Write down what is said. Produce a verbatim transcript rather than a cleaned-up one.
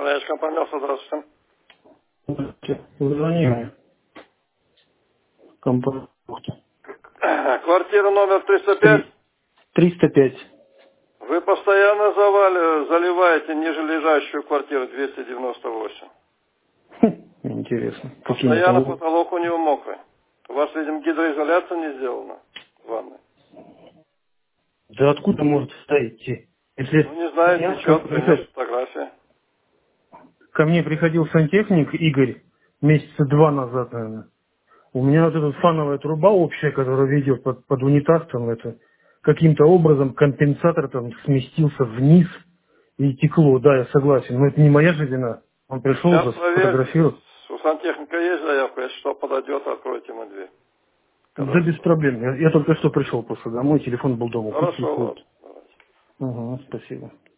Управляющая компания, здравствуйте. Здравствуйте. Вы звонили? Компания. Квартира номер триста пять. Три- триста пять. Вы постоянно завали, заливаете нижележащую квартиру двести девяносто восемь. Хм, интересно. Какие Постоянно металлы? потолок у него мокрый. У вас, видимо, гидроизоляция не сделана в ванной. Да откуда может стоять? Ну, Если не знаю, я- ко, течет, принес мне фотографии. ко мне приходил сантехник Игорь месяца два назад, наверное. У меня вот эта фановая труба общая, которая ведет под, под унитаз, там это каким-то образом компенсатор там сместился вниз и текло. Да, я согласен. Но это не моя же вина. Он пришел Сейчас уже, проверьте. сфотографировал. У сантехника есть заявка, если что, подойдет, откройте ему дверь. Да Когда без что. проблем. Я, я только что пришел просто домой, телефон был дома. Пусть Хорошо, приходит. ладно. Давайте. Угу, спасибо.